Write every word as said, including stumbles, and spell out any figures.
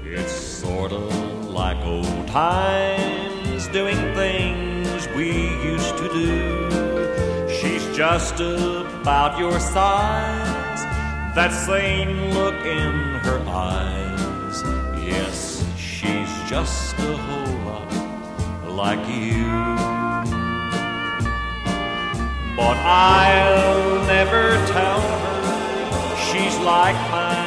It's sorta like old times, doing things we used to do. She's just about your size, that same look in her eyes. Yes, she's just a whole lot like you. But I'll never tell her she's like my